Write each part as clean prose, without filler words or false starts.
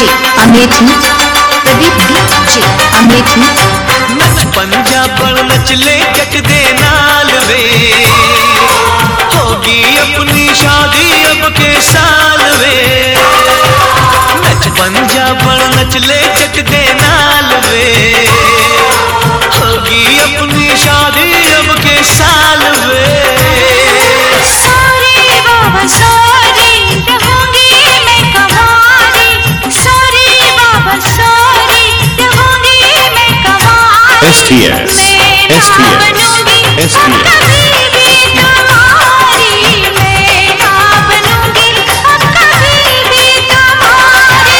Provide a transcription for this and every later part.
जे अमेठी, प्रदीप जे अमेठी। नच पंजाब नचले जट दे नाल वे, होगी अपनी शादी अब के साल वे। नच पंजाब नचले जट दे नाल वे, होगी अपनी शादी अब के साल वे। सॉरी बाबा सॉरी, रहूंगी मैं कवारी। सॉरी बाबा सॉरी, रहूंगी मैं कवारी। STS, कभी भी तुम्हारी, मैं ना बनूंगी अब कभी भी तुम्हारी।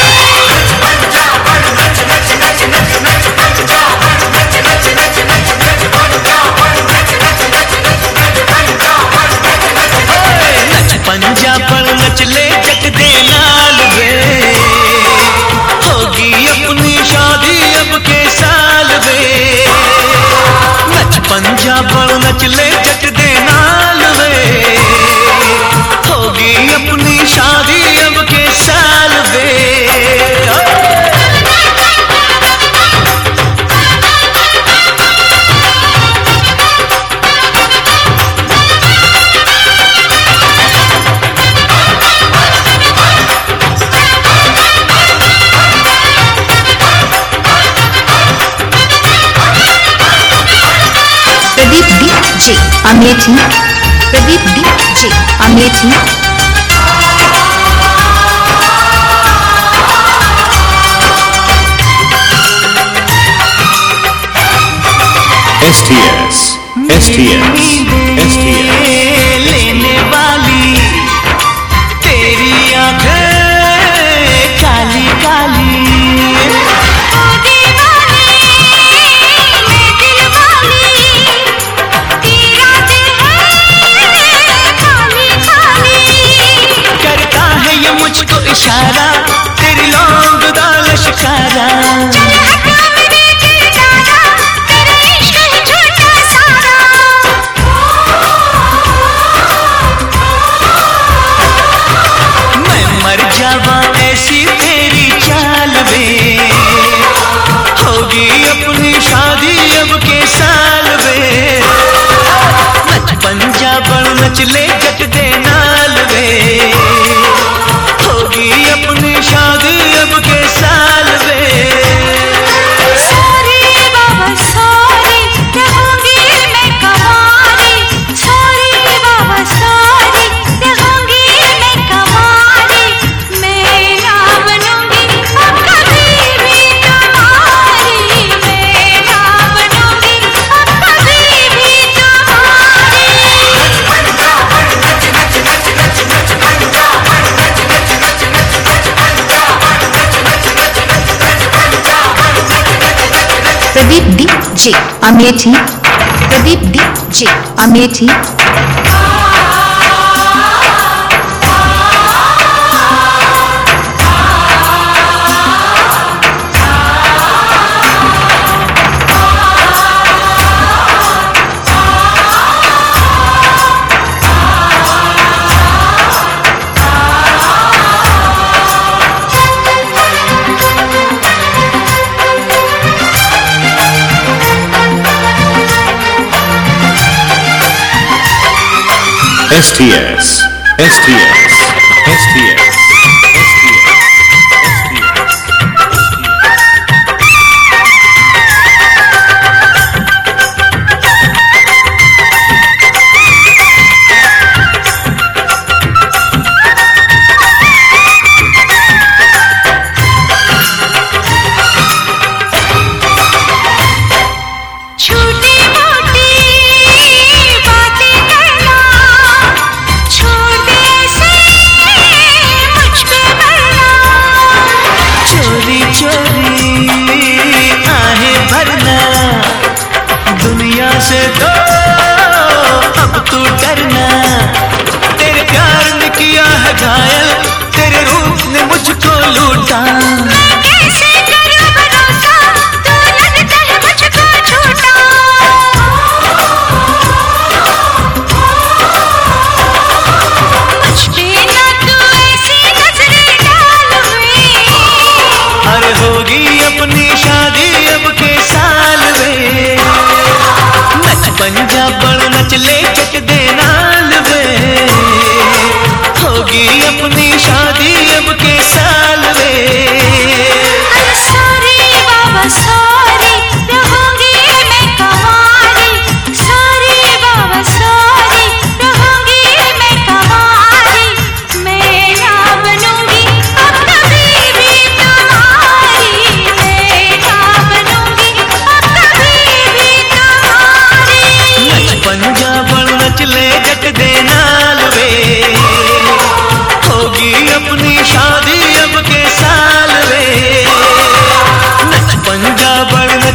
नच पंजाब नचले जट दे नाल वे, होगी अपनी शादी अब के साल वे। नच पंजाब नचले जट दे नाल वे, होगी अपनी शादी अब के साल वे। प्रदीप जे अमेठी, प्रदीप जे अमेठी। STS, लेने वाली तेरी आंखें काली काली। ओ दीवानी मैं दिल वाली, तेरा दिल है खाली खाली। करता है ये मुझको इशारा, तेरी लौंग दाल शिकारा। चल हटा मेरे किरदारा, तेरा इश्क है झूठा सारा। मैं मर जावा ऐसी तेरी चाल में, होगी अपनी शादी अब के साल में। नच पंजाब नचले जट दे नाल वे, होगी अपनी शादी अब के साल में। सॉरी बाबा सॉरी, रहूंगी मैं कवारी। सॉरी बाबा सॉरी, रहूंगी मैं कवारी। मैं ना बनूंगी अब कभी भी तुम्हारी। मैं ना बनूंगी अब कभी भी तुम्हारी। प्रदीप जे अमेठी, प्रदीप जे अमेठी। STS, छोटी मोटी बातें करना छोड़ दे ऐसे मुझ पे मरना। चोरी चोरी आहें भरना, दुनिया से तो अब तू डरना। तेरे प्यार ने किया है घायल, तेरे रूप ने मुझको लूटा। मैं कैसे करूं भरोसा, तू लगता है मुझको झूठा। मुझ पे ना तू ऐसी नजरें डाल हुई।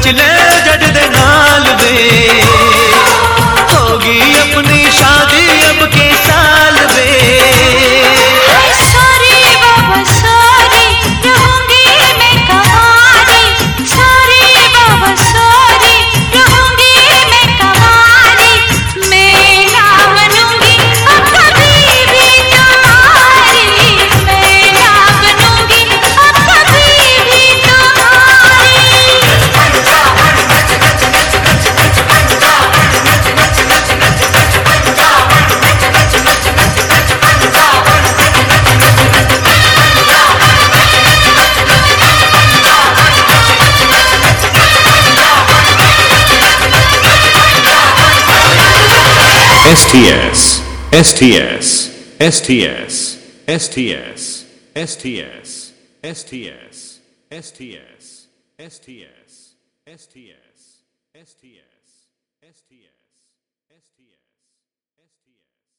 ले जज दे नाल वे होगी अपनी शादी अब के साल वे सॉरी बाबा सॉरी रहूंगी मैं कवारी सॉरी बाबा सॉरी रहूंगी मैं कवारी मैं ना बनूंगी अब कभी भी तुम्हारी मैं ना बनूंगी अब कभी भी तुम्हारी STS, STS, STS, STS, STS, STS, STS, STS, STS, STS, STS, STS, STS.